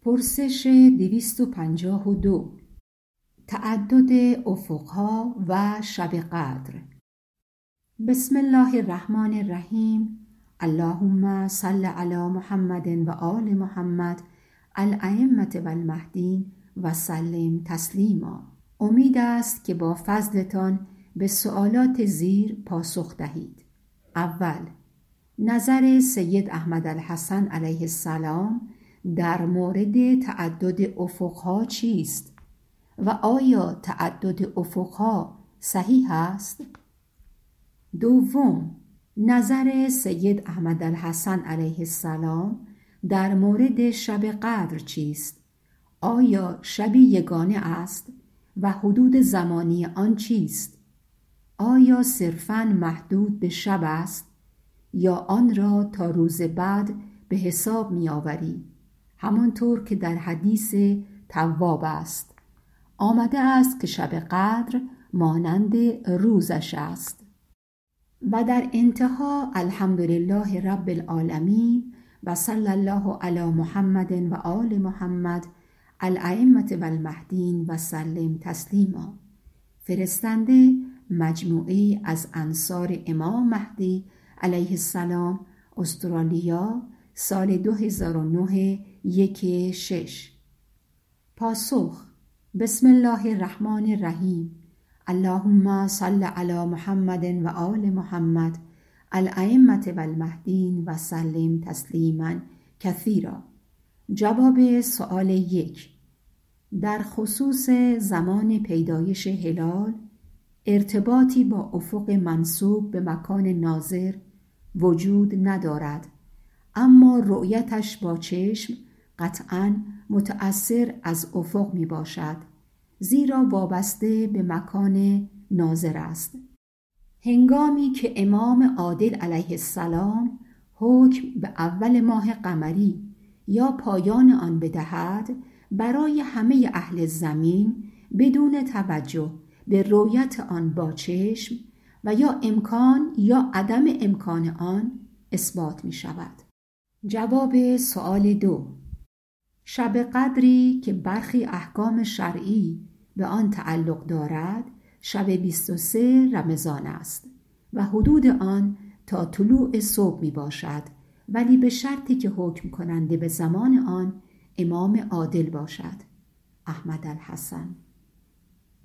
پرسش 252. تعدد افقها و شب قدر. بسم الله الرحمن الرحیم. اللهم صل علی محمد و آل محمد الائمة و المهدین و سلم تسلیما. امید است که با فضلتان به سوالات زیر پاسخ دهید. اول، نظر سید احمد الحسن علیه السلام در مورد تعدد افقها چیست و آیا تعدد افقها صحیح است؟ دوم، نظر سید احمد الحسن علیه السلام در مورد شب قدر چیست؟ آیا شبی یگانه است و حدود زمانی آن چیست؟ آیا صرفاً محدود به شب است یا آن را تا روز بعد به حساب می آوری؟ همانطور که در حدیث تواب است، آمده است که شب قدر مانند روزش است. و در انتها الحمدلله رب العالمین و صلی الله علی محمد و آل محمد الائمة و المهدین و سلم تسلیما. فرستنده مجموعه از انصار امام مهدی علیه السلام، استرالیا، سال 2009 1/6. پاسخ: بسم الله الرحمن الرحیم. اللهم صل علی محمد و آل محمد الائمة و المهدین و سلم تسلیما کثیرا. جواب سؤال 1. در خصوص زمان پیدایش هلال ارتباطی با افق منسوب به مکان ناظر وجود ندارد، اما رؤیتش با چشم قطعاً متأثر از افق می باشد، زیرا وابسته به مکان ناظر است. هنگامی که امام عادل علیه السلام حکم به اول ماه قمری یا پایان آن بدهد، برای همه اهل زمین بدون توجه به رؤیت آن با چشم و یا امکان یا عدم امکان آن اثبات می شود. جواب سؤال 2. شب قدری که برخی احکام شرعی به آن تعلق دارد شب 23 رمضان است و حدود آن تا طلوع صبح می باشد، ولی به شرطی که حکم کننده به زمان آن امام عادل باشد. احمد الحسن.